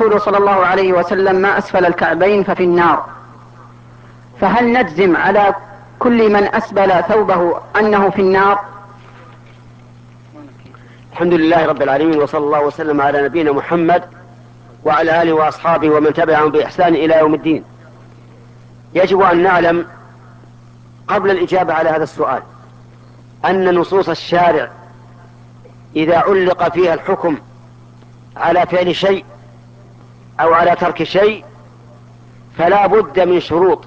قول صلى الله عليه وسلم: ما أسفل الكعبين ففي النار. فهل نجزم على كل من أسبل ثوبه أنه في النار؟ الحمد لله رب العالمين، وصلى الله وسلم على نبينا محمد وعلى آله وأصحابه ومن تبعهم بإحسان إلى يوم الدين. يجب أن نعلم قبل الإجابة على هذا السؤال أن نصوص الشارع إذا علق فيها الحكم على فعل شيء أو على ترك شيء فلا بد من شروط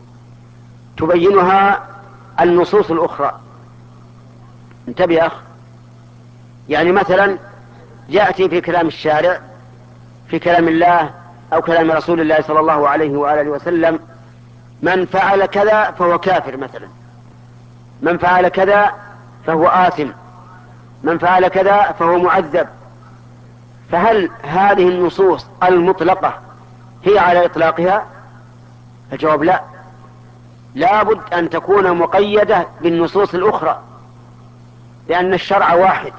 تبينها النصوص الأخرى. انتبه يا أخ، يعني مثلا يأتي في كلام الشارع في كلام الله أو كلام رسول الله صلى الله عليه وآله وسلم: من فعل كذا فهو كافر مثلا، من فعل كذا فهو آثم، من فعل كذا فهو معذب. فهل هذه النصوص المطلقة هي على إطلاقها؟ الجواب لا، لابد أن تكون مقيدة بالنصوص الأخرى، لأن الشرع واحد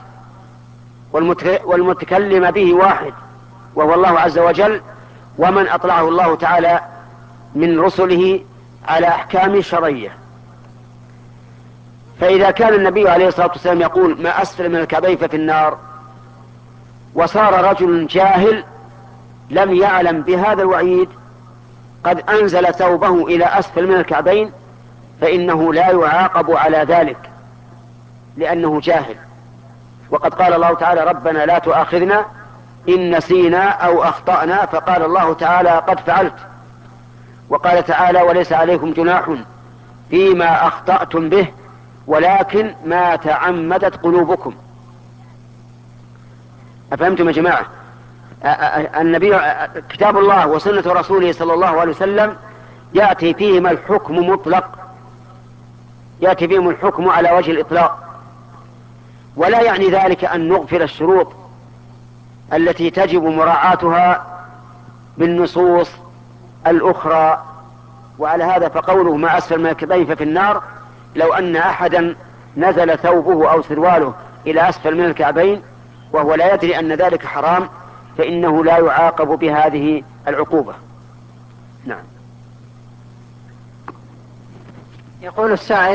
والمتكلم به واحد وهو الله عز وجل، ومن أطلعه الله تعالى من رسله على أحكام شرعية. فإذا كان النبي عليه الصلاة والسلام يقول: ما أسفل من الكعبين ففي النار، وصار رجل جاهل لم يعلم بهذا الوعيد قد أنزل ثوبه إلى أسفل من الكعبين، فإنه لا يعاقب على ذلك لأنه جاهل. وقد قال الله تعالى: ربنا لا تؤاخذنا إن نسينا أو أخطأنا، فقال الله تعالى: قد فعلت. وقال تعالى: وليس عليكم جناح فيما أخطأتم به ولكن ما تعمدت قلوبكم. أفهمتم يا جماعة؟ النبي كتاب الله وسنة رسوله صلى الله عليه وسلم يأتي فيهم الحكم مطلق، يأتي فيهم الحكم على وجه الإطلاق، ولا يعني ذلك أن نغفل الشروط التي تجب مراعاتها بالنصوص الأخرى. وعلى هذا فقوله: ما أسفل من الكعبين ففي النار، لو أن أحدا نزل ثوبه أو سرواله إلى أسفل من الكعبين وهو لا يدري أن ذلك حرام فإنه لا يعاقب بهذه العقوبة. نعم. يقول السائل: